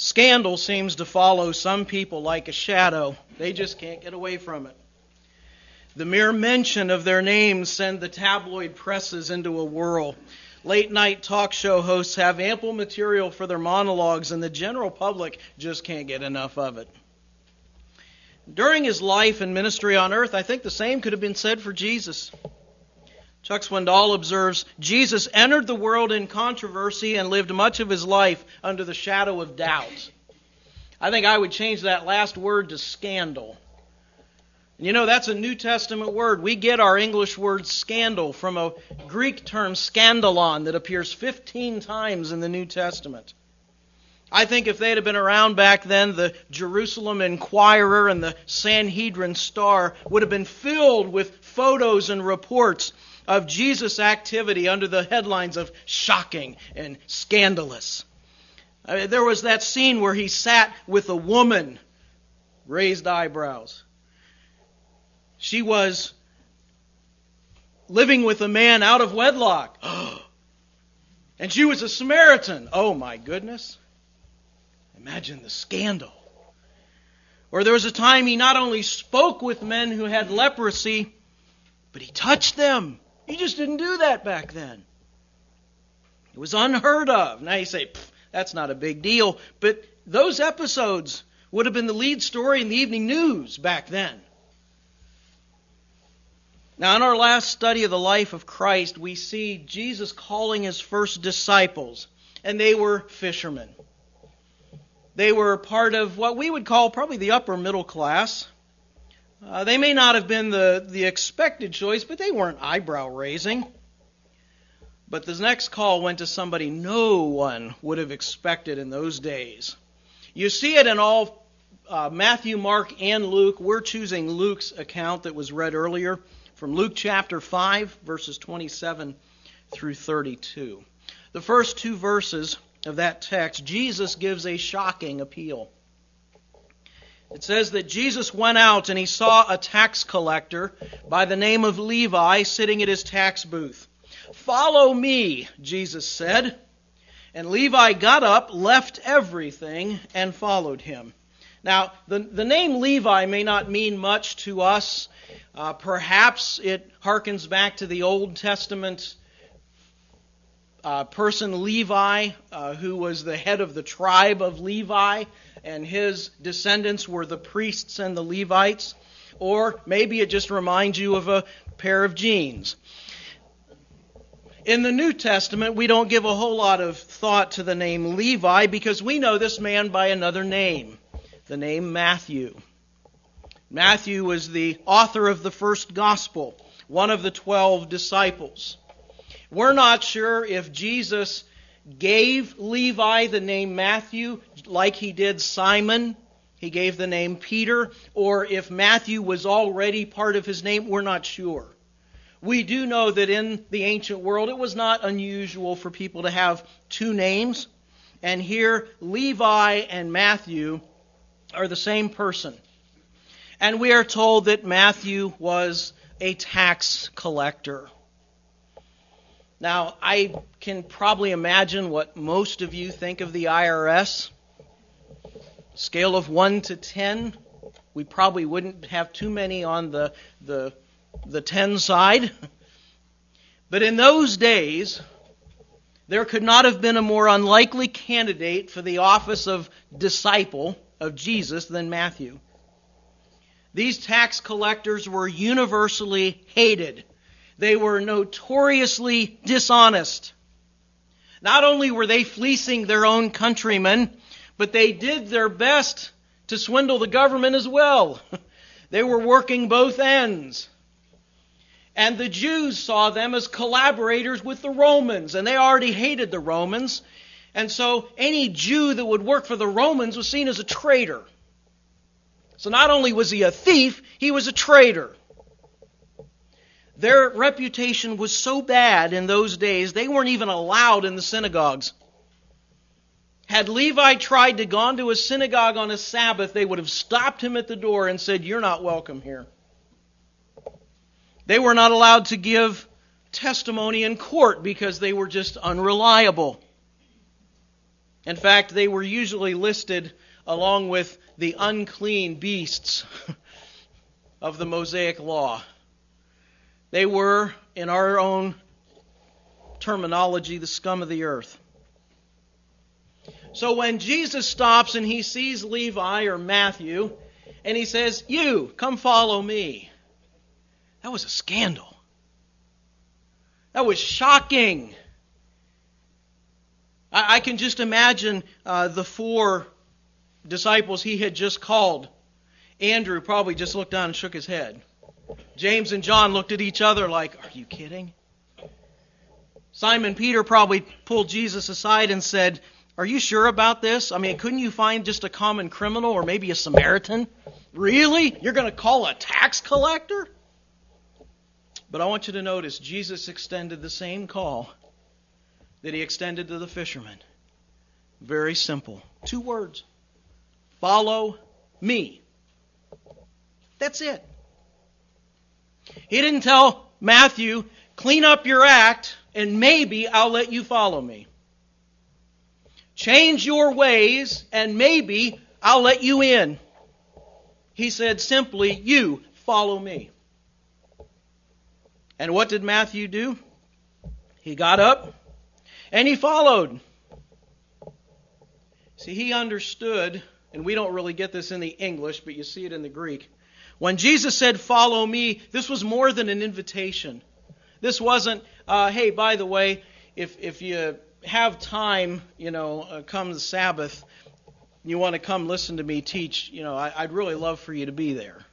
Scandal seems to follow some people like a shadow. They just can't get away from it. The mere mention of their names send the tabloid presses into a whirl. Late-night talk show hosts have ample material for their monologues, and the general public just can't get enough of it. During his life and ministry on earth, I think the same could have been said for Jesus. Chuck Swindoll observes, Jesus entered the world in controversy and lived much of his life under the shadow of doubt. I think I would change that last word to scandal. You know, that's a New Testament word. We get our English word scandal from a Greek term scandalon that appears 15 times in the New Testament. I think if they'd have been around back then, the Jerusalem Inquirer and the Sanhedrin Star would have been filled with photos and reports of Jesus' activity under the headlines of shocking and scandalous. There was that scene where he sat with a woman, raised eyebrows. She was living with a man out of wedlock. And she was a Samaritan. Oh my goodness. Imagine the scandal. Or there was a time he not only spoke with men who had leprosy, but he touched them. He just didn't do that back then. It was unheard of. Now you say, that's not a big deal. But those episodes would have been the lead story in the evening news back then. Now, in our last study of the life of Christ, we see Jesus calling his first disciples, and they were fishermen. They were part of what we would call probably the upper middle class. They may not have been the expected choice, but they weren't eyebrow-raising. But the next call went to somebody no one would have expected in those days. You see it in all Matthew, Mark, and Luke. We're choosing Luke's account that was read earlier from Luke chapter 5, verses 27 through 32. The first two verses of that text, Jesus gives a shocking appeal. It says that Jesus went out and he saw a tax collector by the name of Levi sitting at his tax booth. "Follow me," Jesus said. And Levi got up, left everything, and followed him. Now, the name Levi may not mean much to us. Perhaps it harkens back to the Old Testament person Levi, who was the head of the tribe of Levi, and his descendants were the priests and the Levites. Or maybe it just reminds you of a pair of jeans. In the New Testament, we don't give a whole lot of thought to the name Levi because we know this man by another name, the name Matthew. Matthew was the author of the first gospel, one of the 12 disciples. We're not sure if Jesus gave Levi the name Matthew like he did Simon. He gave the name Peter. Or if Matthew was already part of his name, we're not sure. We do know that in the ancient world it was not unusual for people to have two names. And here Levi and Matthew are the same person. And we are told that Matthew was a tax collector. Now, I can probably imagine what most of you think of the IRS. Scale of 1 to 10, we probably wouldn't have too many on the 10 side. But in those days, there could not have been a more unlikely candidate for the office of disciple of Jesus than Matthew. These tax collectors were universally hated. They were notoriously dishonest. Not only were they fleecing their own countrymen, but they did their best to swindle the government as well. They were working both ends. And the Jews saw them as collaborators with the Romans, and they already hated the Romans. And so any Jew that would work for the Romans was seen as a traitor. So not only was he a thief, he was a traitor. Their reputation was so bad in those days, they weren't even allowed in the synagogues. Had Levi tried to go to a synagogue on a Sabbath, they would have stopped him at the door and said, "You're not welcome here." They were not allowed to give testimony in court because they were just unreliable. In fact, they were usually listed along with the unclean beasts of the Mosaic Law. They were, in our own terminology, the scum of the earth. So when Jesus stops and he sees Levi or Matthew, and he says, "You, come follow me," that was a scandal. That was shocking. I can just imagine the four disciples he had just called. Andrew probably just looked down and shook his head. James and John looked at each other like, "Are you kidding?" Simon Peter probably pulled Jesus aside and said, "Are you sure about this? I mean, couldn't you find just a common criminal or maybe a Samaritan? Really? You're going to call a tax collector?" But I want you to notice, Jesus extended the same call that he extended to the fishermen. Very simple. 2 words. Follow me. That's it. He didn't tell Matthew, "Clean up your act and maybe I'll let you follow me. Change your ways and maybe I'll let you in." He said simply, "You follow me." And what did Matthew do? He got up and he followed. See, he understood, and we don't really get this in the English, but you see it in the Greek. When Jesus said, "Follow me," this was more than an invitation. This wasn't, "Hey, by the way, if you have time, come the Sabbath, you want to come listen to me teach, I'd really love for you to be there."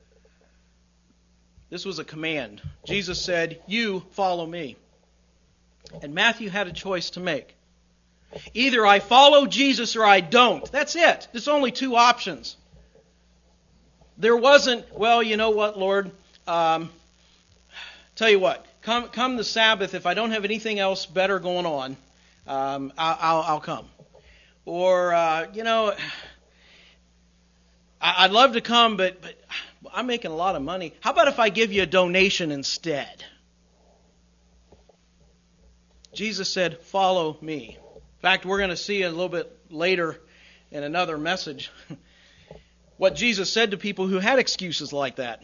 This was a command. Jesus said, "You follow me." And Matthew had a choice to make. Either I follow Jesus or I don't. That's it. There's only 2 options. There wasn't, "Well, you know what, Lord, tell you what, come the Sabbath, if I don't have anything else better going on, I'll come." Or, I'd love to come, but I'm making a lot of money. How about if I give you a donation instead? Jesus said, "Follow me." In fact, we're going to see a little bit later in another message what Jesus said to people who had excuses like that.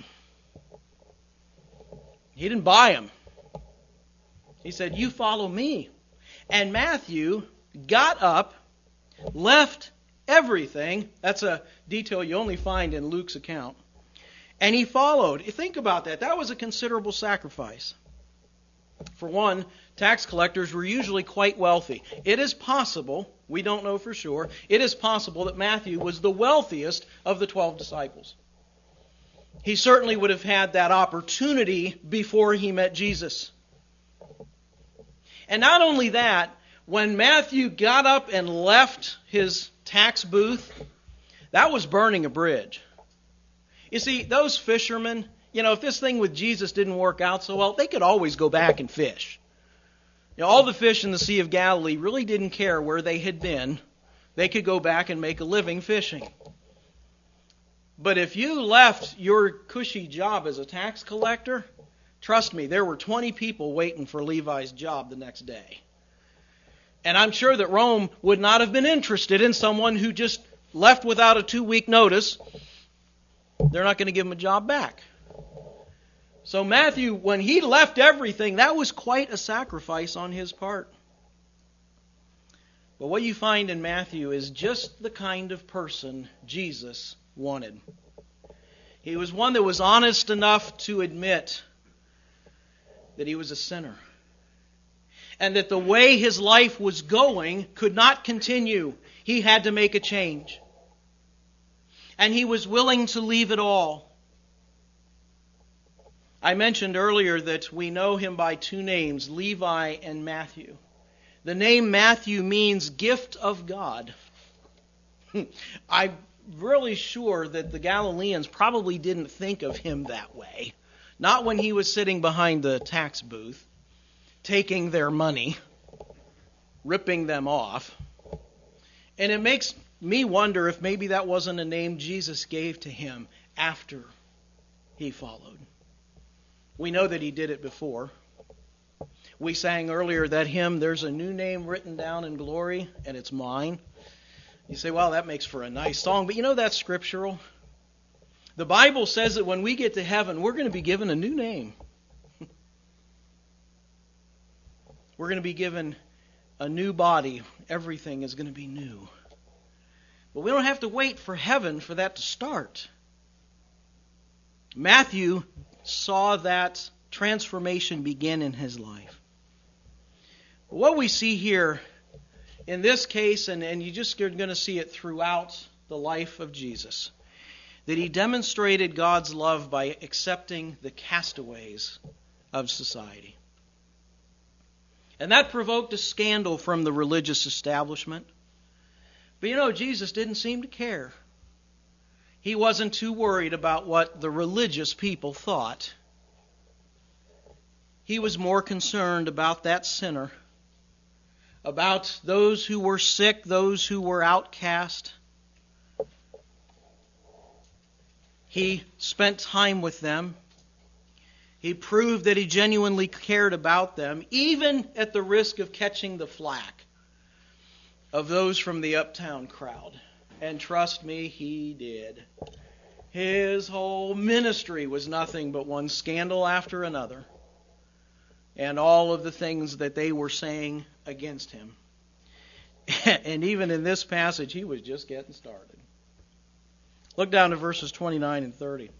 He didn't buy them. He said, "You follow me." And Matthew got up, left everything. That's a detail you only find in Luke's account. And he followed. Think about that. That was a considerable sacrifice. For one, tax collectors were usually quite wealthy. It is possible, we don't know for sure, it is possible that Matthew was the wealthiest of the 12 disciples. He certainly would have had that opportunity before he met Jesus. And not only that, when Matthew got up and left his tax booth, that was burning a bridge. You see, those fishermen, if this thing with Jesus didn't work out so well, they could always go back and fish. All the fish in the Sea of Galilee really didn't care where they had been. They could go back and make a living fishing. But if you left your cushy job as a tax collector, trust me, there were 20 people waiting for Levi's job the next day. And I'm sure that Rome would not have been interested in someone who just left without a 2-week notice. They're not going to give him a job back. So Matthew, when he left everything, that was quite a sacrifice on his part. But what you find in Matthew is just the kind of person Jesus wanted. He was one that was honest enough to admit that he was a sinner, and that the way his life was going could not continue. He had to make a change. And he was willing to leave it all. I mentioned earlier that we know him by 2 names, Levi and Matthew. The name Matthew means gift of God. I'm really sure that the Galileans probably didn't think of him that way. Not when he was sitting behind the tax booth, taking their money, ripping them off. And it makes me wonder if maybe that wasn't a name Jesus gave to him after he followed. We know that he did it before. We sang earlier that hymn, "There's a new name written down in glory, and it's mine." You say, well, that makes for a nice song, but you know that's scriptural. The Bible says that when we get to heaven, we're going to be given a new name. We're going to be given a new body. Everything is going to be new. But we don't have to wait for heaven for that to start. Matthew saw that transformation begin in his life. What we see here in this case, and you just are going to see it throughout the life of Jesus, that he demonstrated God's love by accepting the castaways of society. And that provoked a scandal from the religious establishment. But you know, Jesus didn't seem to care. He wasn't too worried about what the religious people thought. He was more concerned about that sinner, about those who were sick, those who were outcast. He spent time with them. He proved that he genuinely cared about them, even at the risk of catching the flack of those from the uptown crowd. And trust me, he did. His whole ministry was nothing but one scandal after another, and all of the things that they were saying against him. And even in this passage, he was just getting started. Look down to verses 29 and 30.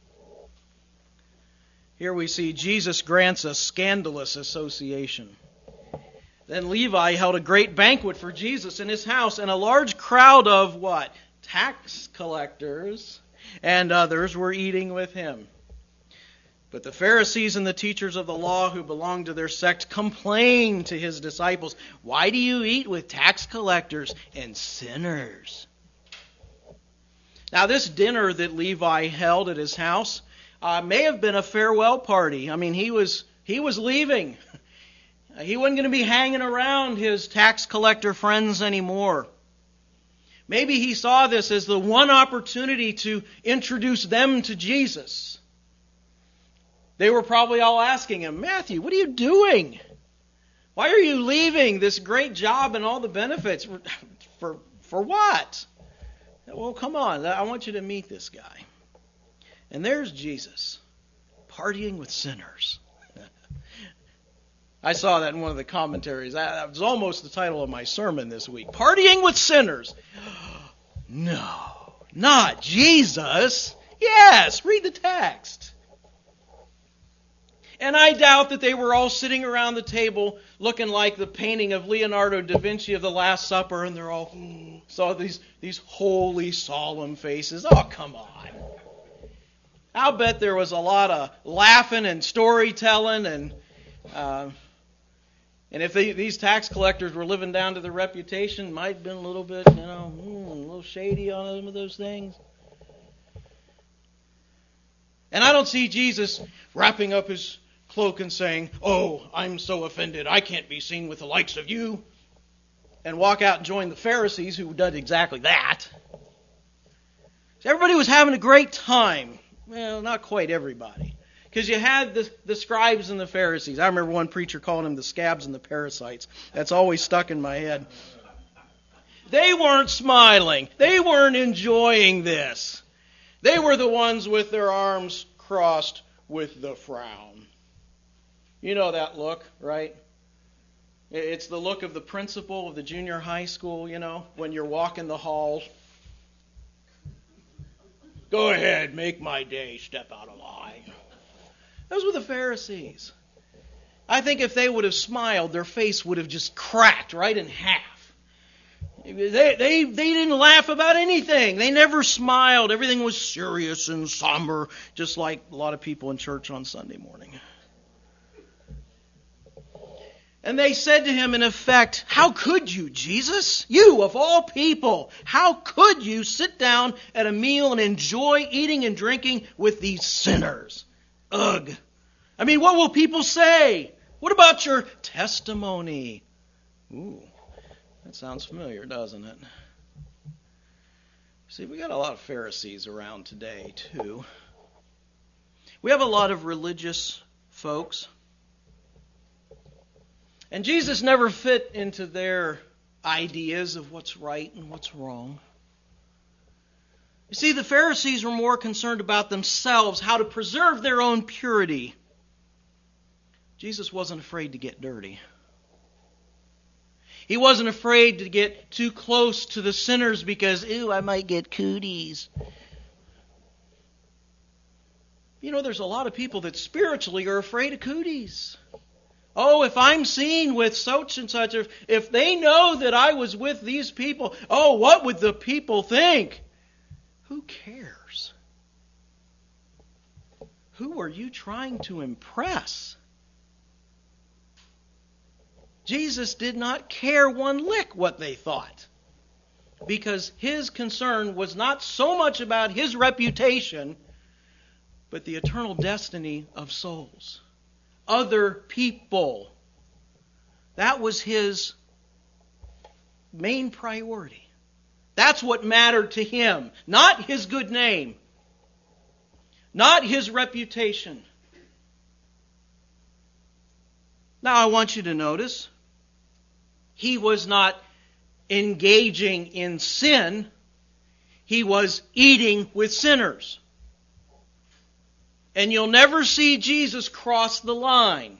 Here we see Jesus grants a scandalous association. Then Levi held a great banquet for Jesus in his house, and a large crowd of what? Tax collectors and others were eating with him. But the Pharisees and the teachers of the law who belonged to their sect complained to his disciples, "Why do you eat with tax collectors and sinners?" Now this dinner that Levi held at his house may have been a farewell party. I mean, he was leaving. He wasn't going to be hanging around his tax collector friends anymore. Maybe he saw this as the one opportunity to introduce them to Jesus. They were probably all asking him, "Matthew, what are you doing? Why are you leaving this great job and all the benefits? For what?" Well, come on, I want you to meet this guy. And there's Jesus, partying with sinners. I saw that in one of the commentaries. That was almost the title of my sermon this week. Partying with sinners. No, not Jesus. Yes, read the text. And I doubt that they were all sitting around the table looking like the painting of Leonardo da Vinci of the Last Supper, and they're all saw these holy, solemn faces. Oh, come on. I'll bet there was a lot of laughing and storytelling, and if these tax collectors were living down to their reputation, might have been a little bit, a little shady on some of those things. And I don't see Jesus wrapping up his cloak and saying, "Oh, I'm so offended, I can't be seen with the likes of you," and walk out and join the Pharisees who did exactly that. So everybody was having a great time. Well, not quite everybody. Because you had the scribes and the Pharisees. I remember one preacher calling them the scabs and the parasites. That's always stuck in my head. They weren't smiling. They weren't enjoying this. They were the ones with their arms crossed with the frown. You know that look, right? It's the look of the principal of the junior high school, when you're walking the halls. "Go ahead, make my day, step out of line." Those were the Pharisees. I think if they would have smiled, their face would have just cracked right in half. They didn't laugh about anything. They never smiled. Everything was serious and somber, just like a lot of people in church on Sunday morning. And they said to him, in effect, "How could you, Jesus? You, of all people, how could you sit down at a meal and enjoy eating and drinking with these sinners? Ugh. I mean, what will people say? What about your testimony?" Ooh, that sounds familiar, doesn't it? See, we got a lot of Pharisees around today, too. We have a lot of religious folks. And Jesus never fit into their ideas of what's right and what's wrong. You see, the Pharisees were more concerned about themselves, how to preserve their own purity. Jesus wasn't afraid to get dirty. He wasn't afraid to get too close to the sinners because, ooh, I might get cooties. You know, there's a lot of people that spiritually are afraid of cooties. Oh, if I'm seen with such and such, if they know that I was with these people, oh, what would the people think? Who cares? Who are you trying to impress? Jesus did not care one lick what they thought, because his concern was not so much about his reputation, but the eternal destiny of souls. Other people. That was his main priority. That's what mattered to him. Not his good name. Not his reputation. Now I want you to notice, he was not engaging in sin. He was eating with sinners. And you'll never see Jesus cross the line.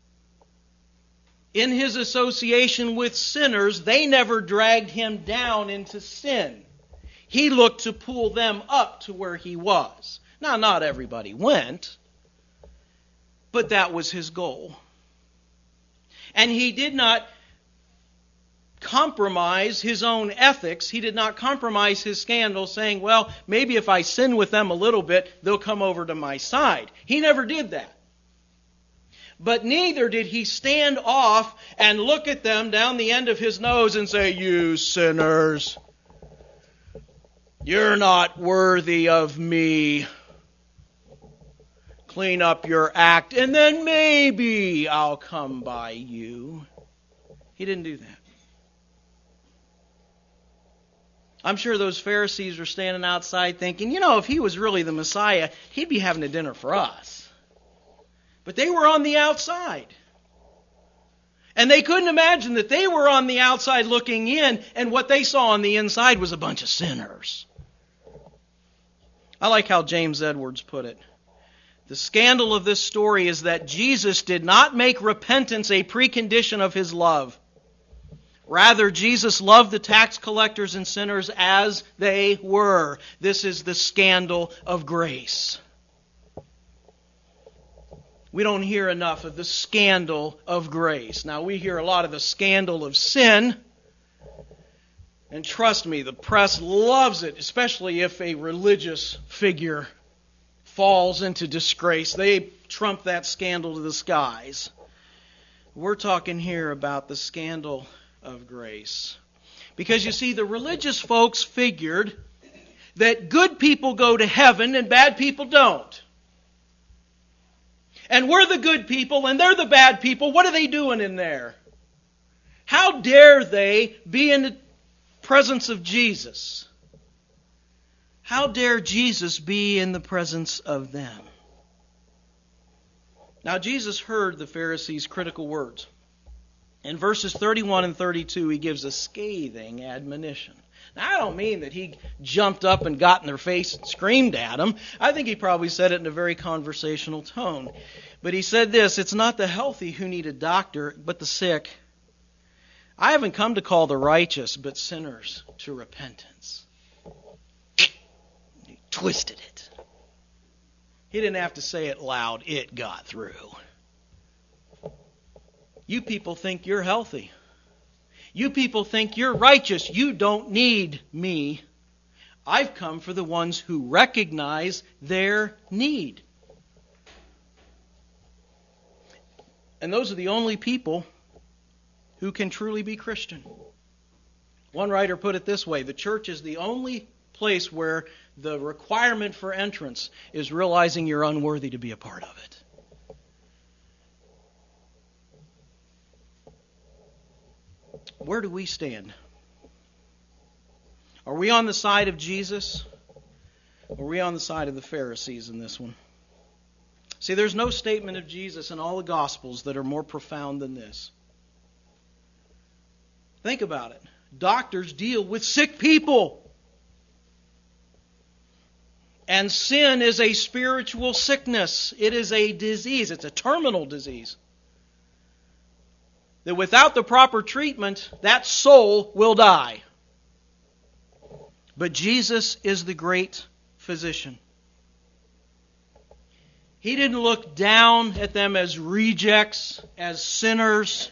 In his association with sinners, they never dragged him down into sin. He looked to pull them up to where he was. Now, not everybody went, but that was his goal. And he did not compromise his own ethics. He did not compromise his scandal, saying, well, maybe if I sin with them a little bit, they'll come over to my side. He never did that. But neither did he stand off and look at them down the end of his nose and say, you sinners, you're not worthy of me. Clean up your act, and then maybe I'll come by you. He didn't do that. I'm sure those Pharisees were standing outside thinking, you know, if he was really the Messiah, he'd be having a dinner for us. But they were on the outside. And they couldn't imagine that they were on the outside looking in, and what they saw on the inside was a bunch of sinners. I like how James Edwards put it. The scandal of this story is that Jesus did not make repentance a precondition of his love. Rather, Jesus loved the tax collectors and sinners as they were. This is the scandal of grace. We don't hear enough of the scandal of grace. Now, we hear a lot of the scandal of sin. And trust me, the press loves it, especially if a religious figure falls into disgrace. They trump that scandal to the skies. We're talking here about the scandal of grace. Because you see, the religious folks figured that good people go to heaven and bad people don't. And we're the good people and they're the bad people. What are they doing in there? How dare they be in the presence of Jesus? How dare Jesus be in the presence of them? Now, Jesus heard the Pharisees' critical words. In verses 31 and 32, he gives a scathing admonition. Now, I don't mean that he jumped up and got in their face and screamed at them. I think he probably said it in a very conversational tone. But he said this, it's not the healthy who need a doctor, but the sick. I haven't come to call the righteous, but sinners to repentance. He twisted it. He didn't have to say it loud. It got through. You people think you're healthy. You people think you're righteous. You don't need me. I've come for the ones who recognize their need. And those are the only people who can truly be Christian. One writer put it this way, the church is the only place where the requirement for entrance is realizing you're unworthy to be a part of it. Where do we stand? Are we on the side of Jesus? Or are we on the side of the Pharisees in this one? See, there's no statement of Jesus in all the Gospels that are more profound than this. Think about it. Doctors deal with sick people. And sin is a spiritual sickness. It is a disease. It's a terminal disease. That without the proper treatment, that soul will die. But Jesus is the great physician. He didn't look down at them as rejects, as sinners.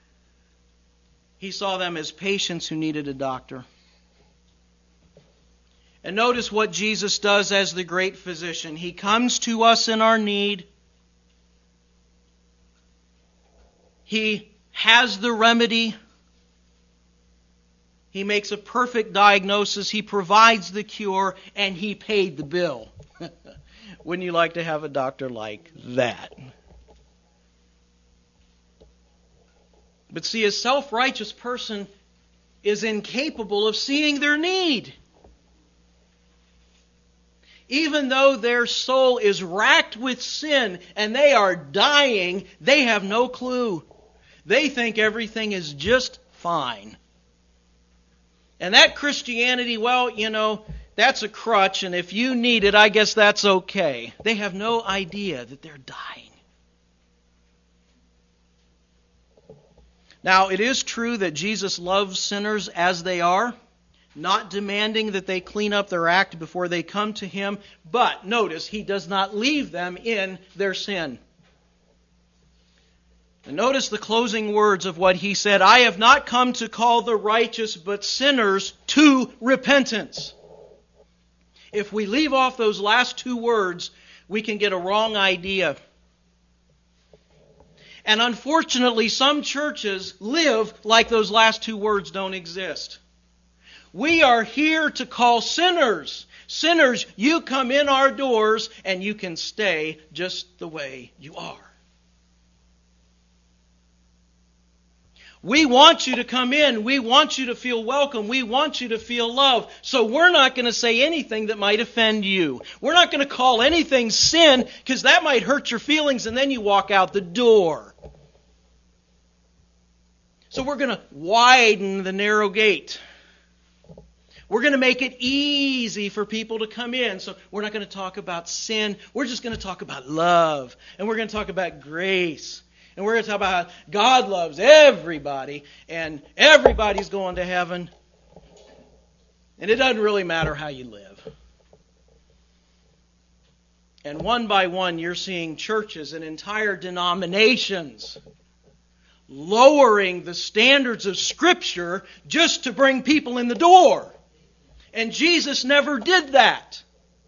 He saw them as patients who needed a doctor. And notice what Jesus does as the great physician. He comes to us in our need. He has the remedy. He makes a perfect diagnosis. He provides the cure. And He paid the bill. Wouldn't you like to have a doctor like that? But see, a self-righteous person is incapable of seeing their need. Even though their soul is racked with sin and they are dying, they have no clue. They think everything is just fine. And that Christianity, well, that's a crutch, and if you need it, I guess that's okay. They have no idea that they're dying. Now, it is true that Jesus loves sinners as they are, not demanding that they clean up their act before they come to Him, but notice, He does not leave them in their sin. And notice the closing words of what He said, I have not come to call the righteous, but sinners to repentance. If we leave off those last two words, we can get a wrong idea. And unfortunately, some churches live like those last two words don't exist. We are here to call sinners. Sinners, you come in our doors and you can stay just the way you are. We want you to come in. We want you to feel welcome. We want you to feel loved. So we're not going to say anything that might offend you. We're not going to call anything sin because that might hurt your feelings and then you walk out the door. So we're going to widen the narrow gate. We're going to make it easy for people to come in. So we're not going to talk about sin. We're just going to talk about love. And we're going to talk about grace. And we're going to talk about how God loves everybody. And everybody's going to heaven. And it doesn't really matter how you live. And one by one, you're seeing churches and entire denominations lowering the standards of Scripture just to bring people in the door. And Jesus never did that.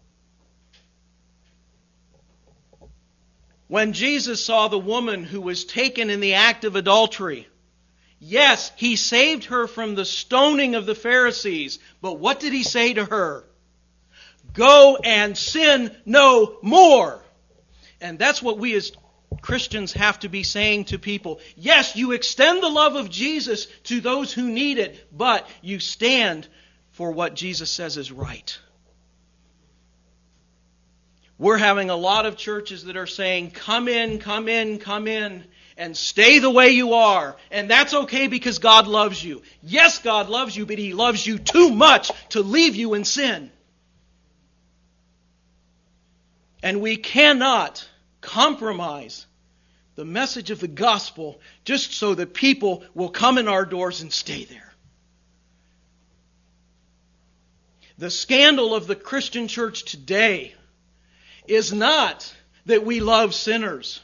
When Jesus saw the woman who was taken in the act of adultery, yes, He saved her from the stoning of the Pharisees. But what did He say to her? Go and sin no more. And that's what we as Christians have to be saying to people. Yes, you extend the love of Jesus to those who need it, but you stand for what Jesus says is right. We're having a lot of churches that are saying, come in, come in, come in, and stay the way you are. And that's okay because God loves you. Yes, God loves you, but He loves you too much to leave you in sin. And we cannot compromise the message of the gospel just so that people will come in our doors and stay there. The scandal of the Christian church today is not that we love sinners.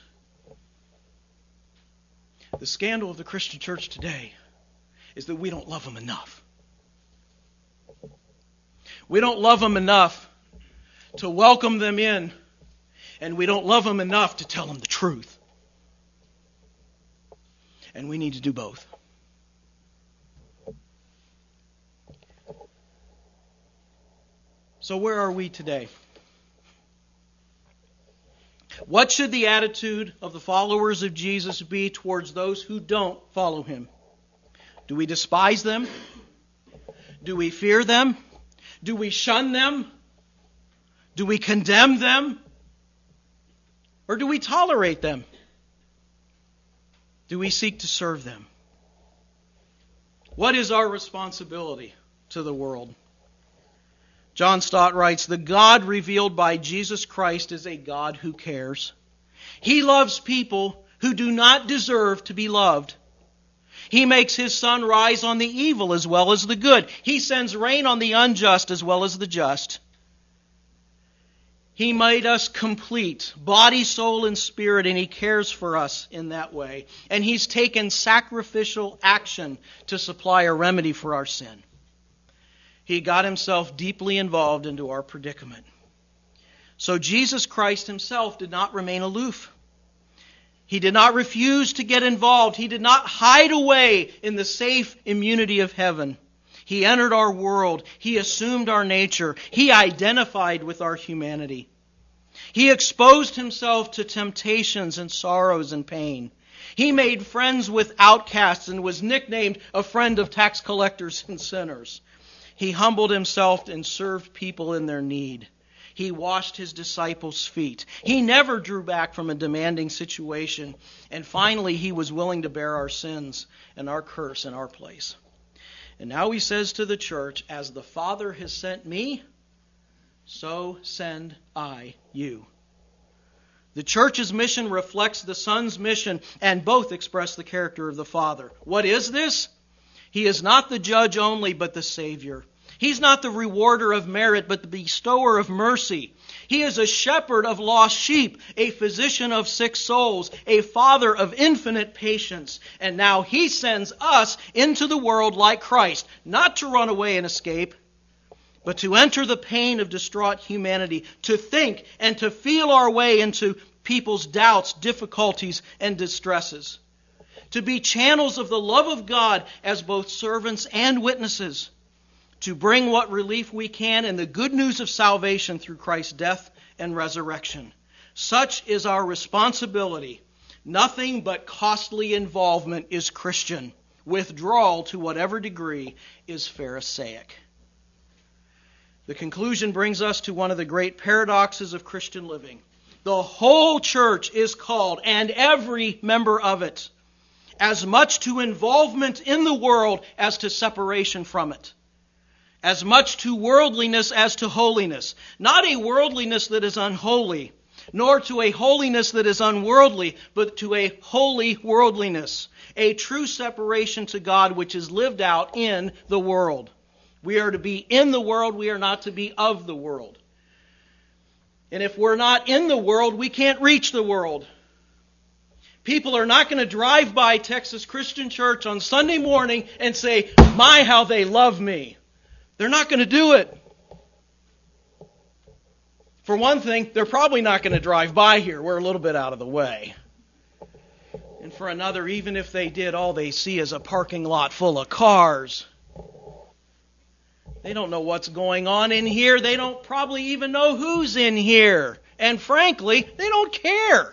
The scandal of the Christian church today is that we don't love them enough. We don't love them enough to welcome them in, and we don't love them enough to tell them the truth. And we need to do both. So where are we today? What should the attitude of the followers of Jesus be towards those who don't follow Him? Do we despise them? Do we fear them? Do we shun them? Do we condemn them? Or do we tolerate them? Do we seek to serve them? What is our responsibility to the world? John Stott writes, "The God revealed by Jesus Christ is a God who cares. He loves people who do not deserve to be loved. He makes His sun rise on the evil as well as the good. He sends rain on the unjust as well as the just. He made us complete, body, soul, and spirit, and He cares for us in that way. And He's taken sacrificial action to supply a remedy for our sin. He got Himself deeply involved into our predicament. So Jesus Christ Himself did not remain aloof. He did not refuse to get involved. He did not hide away in the safe immunity of heaven. He entered our world. He assumed our nature. He identified with our humanity. He exposed Himself to temptations and sorrows and pain. He made friends with outcasts and was nicknamed a friend of tax collectors and sinners. He humbled Himself and served people in their need. He washed His disciples' feet. He never drew back from a demanding situation. And finally, He was willing to bear our sins and our curse in our place. And now He says to the church, "As the Father has sent me, so send I you." The church's mission reflects the Son's mission, and both express the character of the Father. What is this? He is not the judge only, but the Savior. He's not the rewarder of merit, but the bestower of mercy. He is a shepherd of lost sheep, a physician of sick souls, a father of infinite patience. And now He sends us into the world like Christ, not to run away and escape, but to enter the pain of distraught humanity, to think and to feel our way into people's doubts, difficulties, and distresses. To be channels of the love of God as both servants and witnesses. To bring what relief we can in the good news of salvation through Christ's death and resurrection. Such is our responsibility. Nothing but costly involvement is Christian. Withdrawal to whatever degree is Pharisaic. The conclusion brings us to one of the great paradoxes of Christian living. The whole church is called, and every member of it, as much to involvement in the world as to separation from it. As much to worldliness as to holiness. Not a worldliness that is unholy, nor to a holiness that is unworldly, but to a holy worldliness. A true separation to God which is lived out in the world. We are to be in the world, we are not to be of the world. And if we're not in the world, we can't reach the world. People are not going to drive by Texas Christian Church on Sunday morning and say, "My, how they love me." They're not going to do it. For one thing, they're probably not going to drive by here. We're a little bit out of the way. And for another, even if they did, all they see is a parking lot full of cars. They don't know what's going on in here. They don't probably even know who's in here. And frankly, they don't care.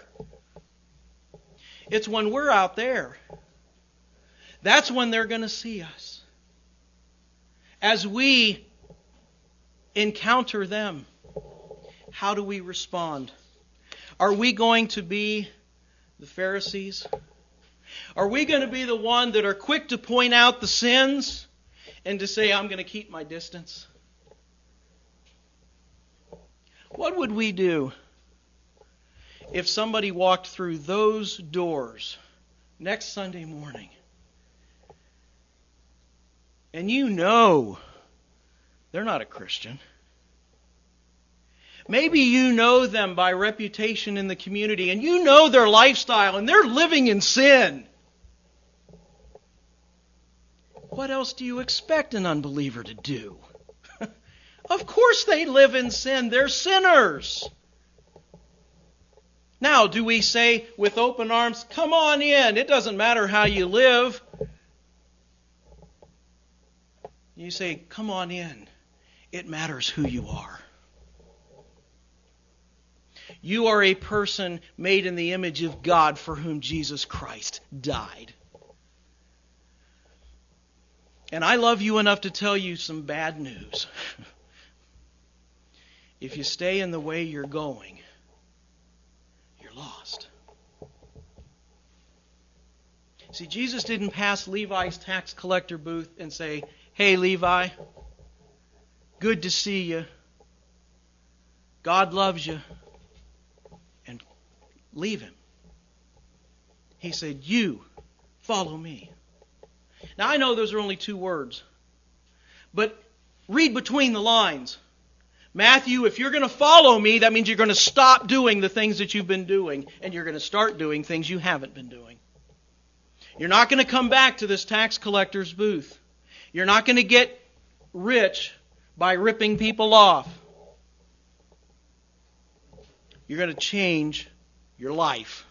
It's when we're out there. That's when they're going to see us. As we encounter them, how do we respond? Are we going to be the Pharisees? Are we going to be the one that are quick to point out the sins and to say, "I'm going to keep my distance"? What would we do if somebody walked through those doors next Sunday morning? And you know they're not a Christian. Maybe you know them by reputation in the community, and you know their lifestyle, and they're living in sin. What else do you expect an unbeliever to do? Of course they live in sin. They're sinners. Now, do we say with open arms, "Come on in. It doesn't matter how you live"? You say, "Come on in. It matters who you are." You are a person made in the image of God for whom Jesus Christ died. And I love you enough to tell you some bad news. If you stay in the way you're going, you're lost. See, Jesus didn't pass Levi's tax collector booth and say, "Hey, Levi, good to see you. God loves you." And leave him. He said, "You follow me." Now, I know those are only 2 words, but read between the lines. Matthew, if you're going to follow me, that means you're going to stop doing the things that you've been doing, and you're going to start doing things you haven't been doing. You're not going to come back to this tax collector's booth. You're not going to get rich by ripping people off. You're going to change your life.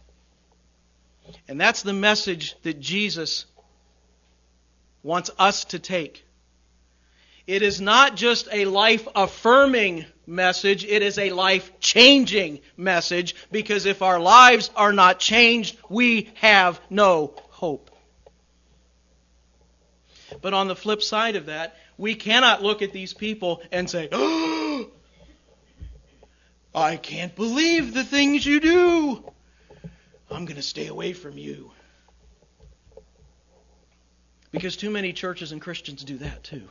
And that's the message that Jesus wants us to take. It is not just a life-affirming message, it is a life-changing message, because if our lives are not changed, we have no hope. But on the flip side of that, we cannot look at these people and say, "Oh, I can't believe the things you do. I'm going to stay away from you." Because too many churches and Christians do that too.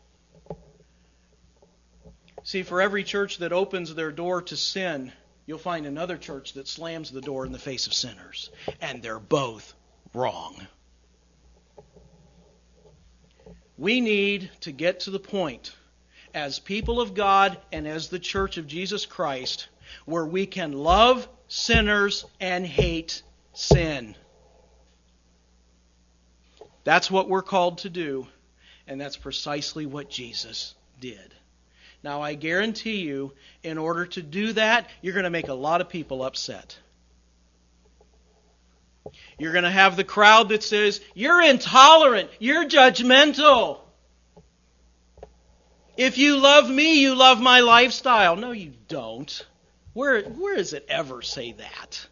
See, for every church that opens their door to sin, you'll find another church that slams the door in the face of sinners. And they're both wrong. We need to get to the point, as people of God and as the church of Jesus Christ, where we can love sinners and hate sin. That's what we're called to do, and that's precisely what Jesus did. Now, I guarantee you, in order to do that, you're going to make a lot of people upset. You're going to have the crowd that says, "You're intolerant, you're judgmental. If you love me, you love my lifestyle." No, you don't. Where does it ever say that?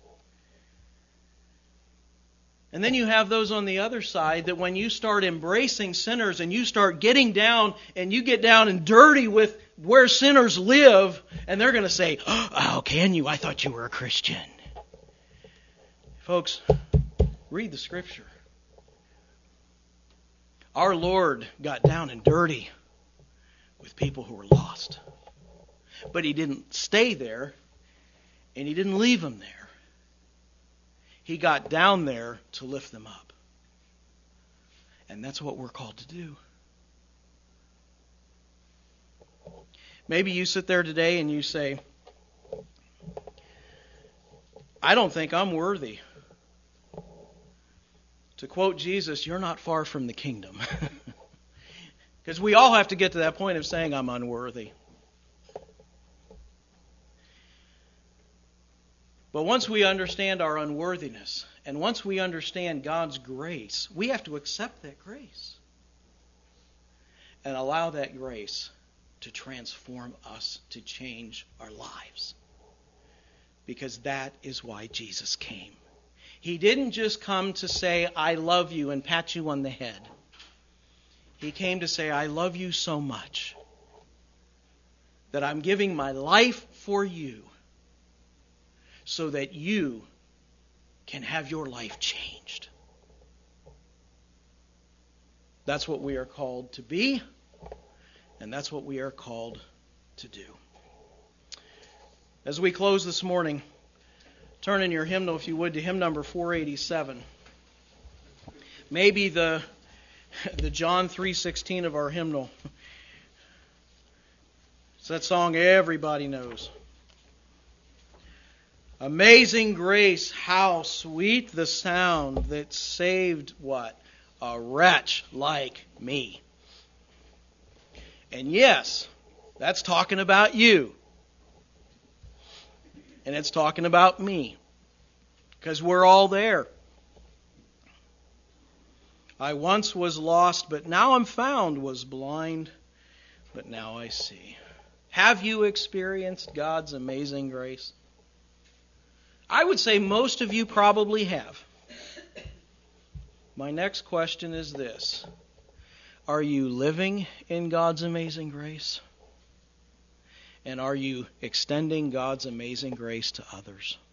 And then you have those on the other side that when you start embracing sinners and you start getting down and you get down and dirty with where sinners live, and they're going to say, "Oh, how can you? I thought you were a Christian." Folks, read the Scripture. Our Lord got down and dirty with people who were lost. But He didn't stay there, and He didn't leave them there. He got down there to lift them up. And that's what we're called to do. Maybe you sit there today and you say, "I don't think I'm worthy." To quote Jesus, you're not far from the kingdom. Because we all have to get to that point of saying, "I'm unworthy." But once we understand our unworthiness, and once we understand God's grace, we have to accept that grace and allow that grace to transform us, to change our lives. Because that is why Jesus came. He didn't just come to say, "I love you," and pat you on the head. He came to say, "I love you so much that I'm giving my life for you, so that you can have your life changed." That's what we are called to be, and that's what we are called to do. As we close this morning, turn in your hymnal, if you would, to hymn number 487. Maybe the John 3:16 of our hymnal. It's that song everybody knows. Amazing grace, how sweet the sound that saved what? A wretch like me. And yes, that's talking about you. And it's talking about me. Because we're all there. I once was lost, but now I'm found, was blind, but now I see. Have you experienced God's amazing grace? I would say most of you probably have. My next question is this: are you living in God's amazing grace? And are you extending God's amazing grace to others?